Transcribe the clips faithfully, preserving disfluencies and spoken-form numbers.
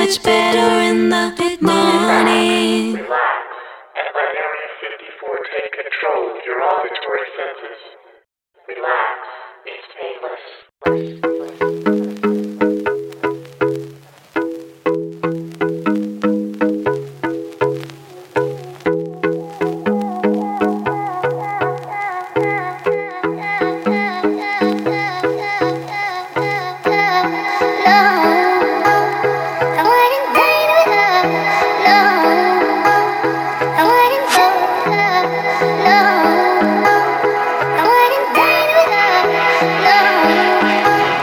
much better in the morning. Relax and let Area fifty-four take control of your auditory senses. Relax, it's painless. No.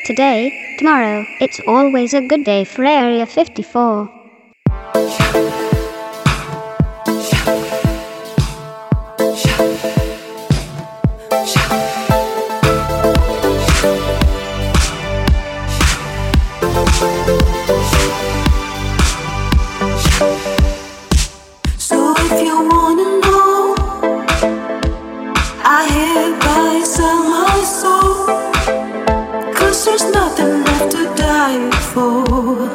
Today, tomorrow, it's always a good day for Area fifty-four. So if you wanna know, I hereby sell my soul, 'cause there's nothing left to die for.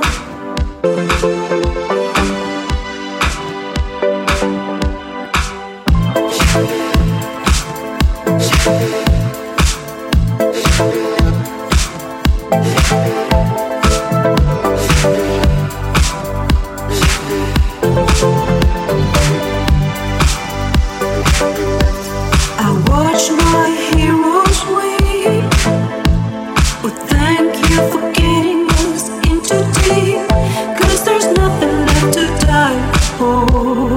I watch my heroes weep. Well, thank you for getting us into deep, 'cause there's nothing left to die for.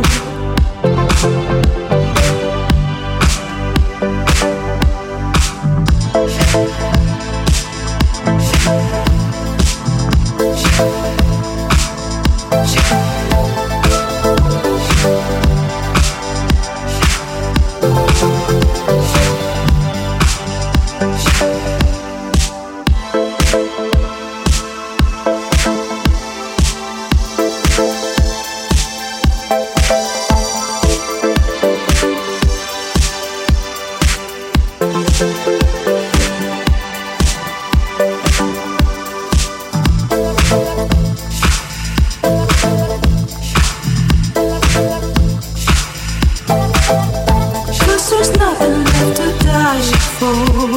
Cause there's nothing left to die for.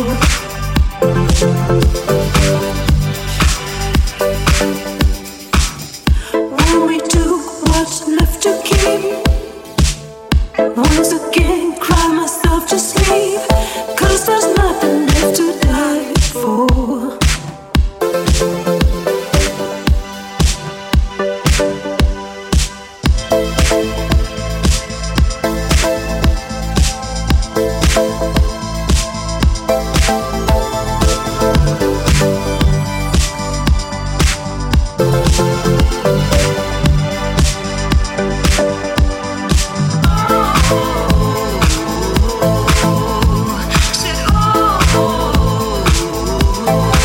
When we took what's left to keep, once again cry myself to sleep, 'cause there's nothing left to die for. Said, oh,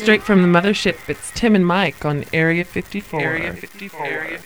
straight from the mothership. It's Tim and Mike on Area fifty-four. Area fifty-four. Area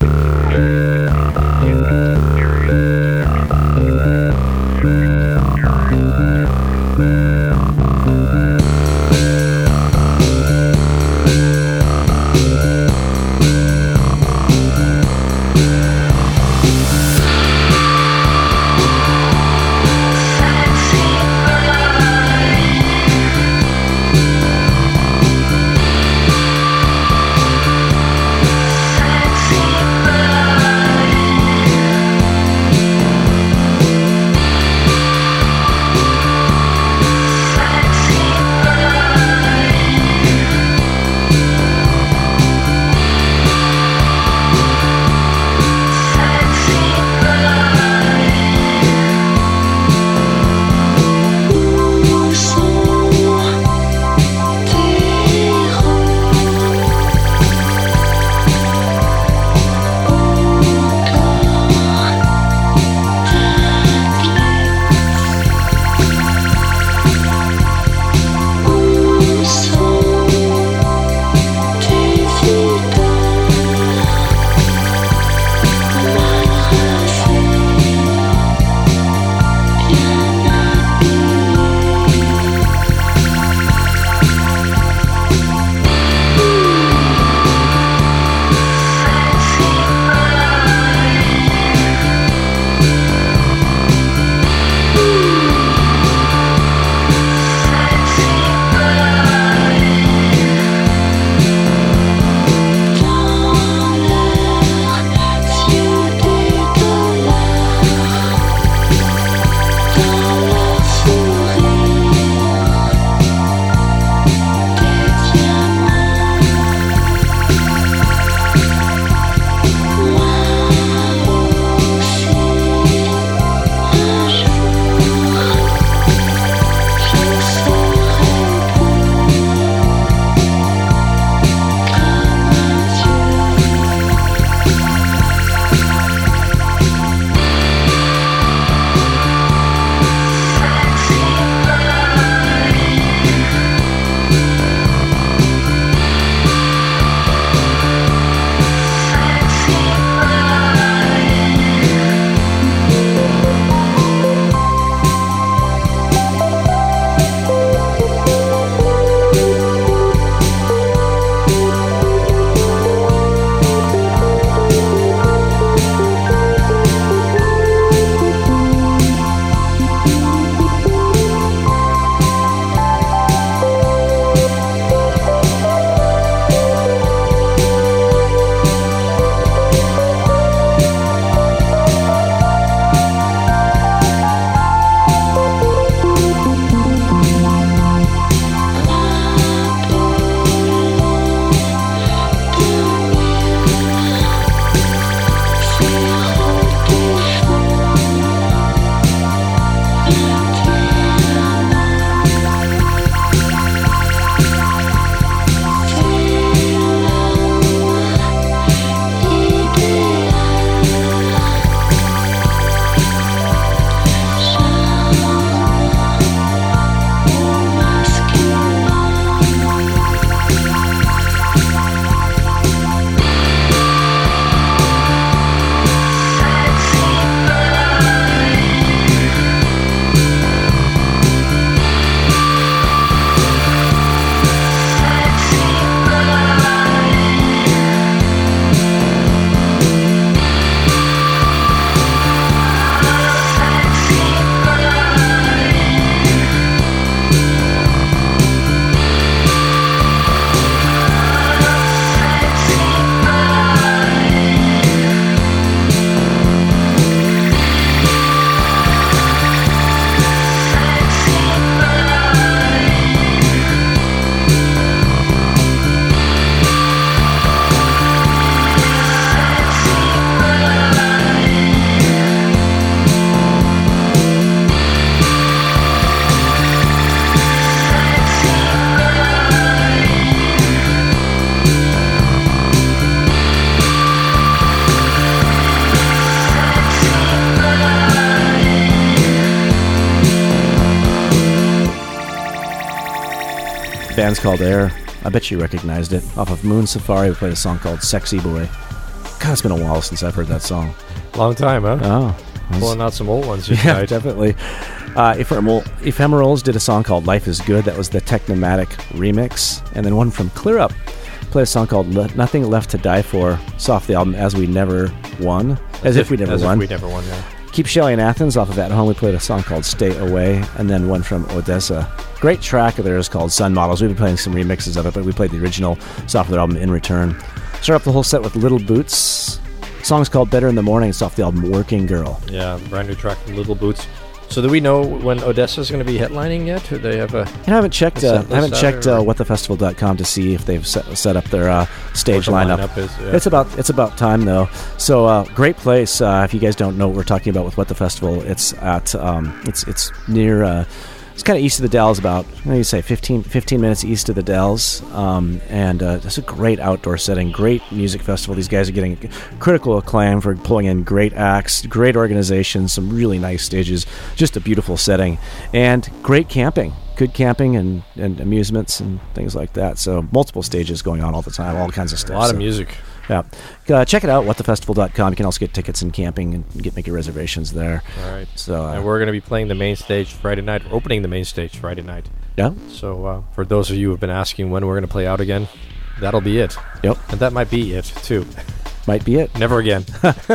band's called Air. I bet you recognized it. Off of Moon Safari, we played a song called Sexy Boy. God, it's been a while since I've heard that song. Long time, huh? Oh. Pulling out some old ones here Yeah, tonight. definitely. Uh, Ephemeral, Ephemerals did a song called Life is Good. That was the Technomatic remix. And then one from Clear Up played a song called Le- Nothing Left to Die For. It's off the album As We Never Won. As, as if, if we never as won. If we never won, yeah. Keep Shelly in Athens off of At Home. We played a song called Stay Away. And then one from Odessa. Great track of theirs called Sun Models. We've been playing some remixes of it, but we played the original. It's off their album In Return. Start off the whole set with Little Boots. The song's called Better in the Morning. It's off the album Working Girl. Yeah, brand new track from Little Boots. So do we know when Odessa's going to be headlining yet? Or they have a... You know, I haven't checked. Uh, I haven't checked uh, or... what the festival dot com to see if they've set, set up their uh, stage the lineup. lineup is, yeah. It's about it's about time though. So uh, great place. Uh, if you guys don't know what we're talking about with What the Festival, it's at um, it's it's near. Uh, It's kind of east of the Dells, about, what do you say, fifteen, fifteen minutes east of the Dells. Um, and uh, it's a great outdoor setting, great music festival. These guys are getting critical acclaim for pulling in great acts, great organization, some really nice stages, just a beautiful setting, and great camping. Good camping and, and amusements and things like that. So multiple stages going on all the time, all kinds of stuff. A lot so, of music. Yeah. Uh, check it out, what the festival dot com. You can also get tickets and camping and get make your reservations there. All right. So, uh, and we're going to be playing the main stage Friday night, we're opening the main stage Friday night. Yeah. So uh, for those of you who have been asking when we're going to play out again, that'll be it. Yep. And that might be it, too. Might be it. Never again.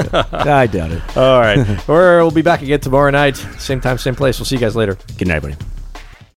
I doubt it. All right. We're, we'll be back again tomorrow night. Same time, same place. We'll see you guys later. Good night, everybody.